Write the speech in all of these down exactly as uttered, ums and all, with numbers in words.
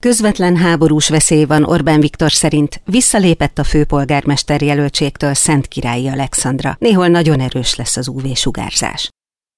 Közvetlen háborús veszély van Orbán Viktor szerint, visszalépett a főpolgármester jelöltségtől Szentkirályi Alexandra. Néhol nagyon erős lesz az ú vé-sugárzás.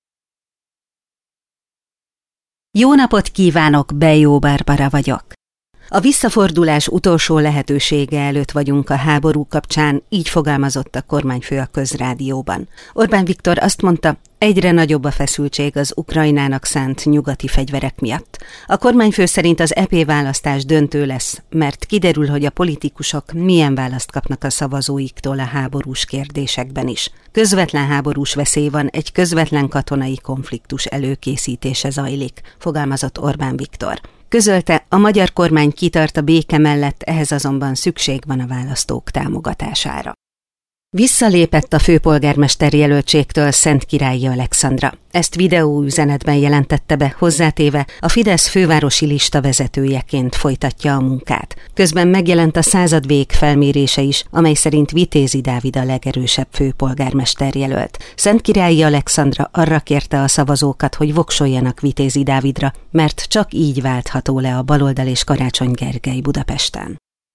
Jó napot kívánok, Bejó Barbara vagyok. A visszafordulás utolsó lehetősége előtt vagyunk a háború kapcsán, így fogalmazott a kormányfő a Közrádióban. Orbán Viktor azt mondta, egyre nagyobb a feszültség az Ukrajnának szánt nyugati fegyverek miatt. A kormányfő szerint az é pé választás döntő lesz, mert kiderül, hogy a politikusok milyen választ kapnak a szavazóiktól a háborús kérdésekben is. Közvetlen háborús veszély van, egy közvetlen katonai konfliktus előkészítése zajlik, fogalmazott Orbán Viktor. Közölte, a magyar kormány kitart a béke mellett, ehhez azonban szükség van a választók támogatására. Visszalépett a főpolgármester jelöltségtől Szentkirályi Alexandra. Ezt videóüzenetben jelentette be, hozzátéve, a Fidesz fővárosi lista vezetőjeként folytatja a munkát. Közben megjelent a századvég felmérése is, amely szerint Vitézi Dávid a legerősebb főpolgármester jelölt. Szentkirályi Alexandra arra kérte a szavazókat, hogy voksoljanak Vitézi Dávidra, mert csak így váltható le a baloldal és Karácsony Gergely Budapesten.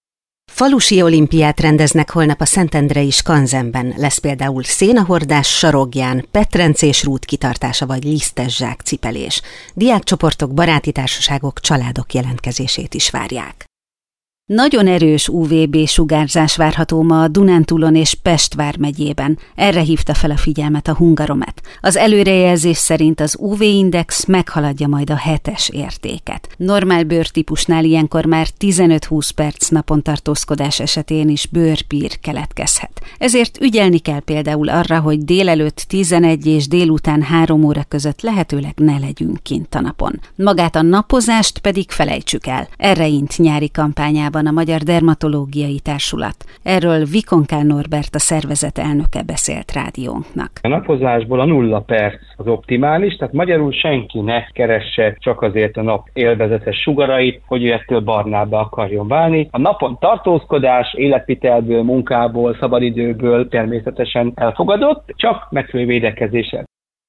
Falusi olimpiát rendeznek holnap a Szentendrei Skanzenben, lesz például szénahordás sarogján, petrencés rút kitartása vagy lisztes zsákcipelés. Diákcsoportok, baráti társaságok, családok jelentkezését is várják. Nagyon erős ú vé bé-sugárzás várható ma a Dunántúlon és Pest vármegyében. Erre hívta fel a figyelmet a Hungaromet. Az előrejelzés szerint az ú vé-index meghaladja majd a hetes értéket. Normál bőrtípusnál ilyenkor már tizenöt-húsz perc napon tartózkodás esetén is bőrpír keletkezhet. Ezért ügyelni kell például arra, hogy délelőtt tizenegy és délután három óra között lehetőleg ne legyünk kint a napon. Magát a napozást pedig felejtsük el. Erre int nyári kampányában a Magyar Dermatológiai Társulat. Erről Vikonkál Norbert, a szervezet elnöke beszélt rádiónknak. A napozásból a nulla perc az optimális, tehát magyarul senki ne keresse csak azért a nap élvezetes sugarait, hogy ő ettől barnábbá akarjon válni. A napon tartózkodás, életvitelből, munkából, szabadidőből természetesen elfogadott, csak megfelelő védekezéssel.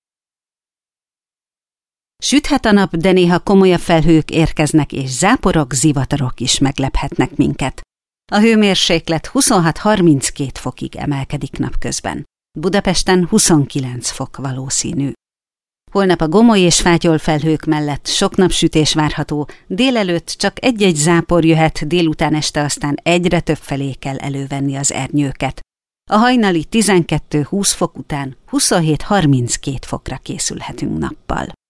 Süthet a nap, de néha komolyabb felhők érkeznek, és záporok, zivatarok is meglephetnek minket. A hőmérséklet huszonhat-harminckét fokig emelkedik napközben. Budapesten huszonkilenc fok valószínű. Holnap a gomoly és fátyol felhők mellett sok napsütés várható, délelőtt csak egy-egy zápor jöhet, délután este aztán egyre több felé kell elővenni az ernyőket. A hajnali tizenkettő-húsz fok után huszonhét-harminckét fokra készülhetünk nappal.